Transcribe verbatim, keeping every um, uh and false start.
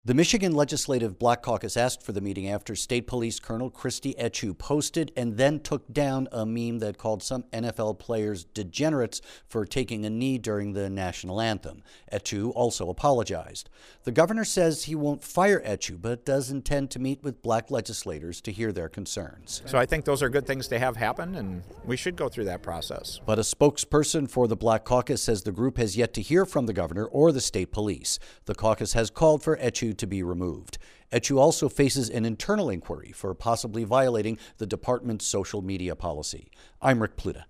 The Michigan Legislative Black Caucus asked for the meeting after State Police Colonel Christy Etchu posted and then took down a meme that called some N F L players degenerates for taking a knee during the national anthem. Etchu also apologized. The governor says he won't fire Etchu, but does intend to meet with black legislators to hear their concerns. So I think those are good things to have happen, and we should go through that process. But a spokesperson for the Black Caucus says the group has yet to hear from the governor or the state police. The caucus has called for Etchu to be removed. Etchu also faces an internal inquiry for possibly violating the department's social media policy. I'm Rick Pluta.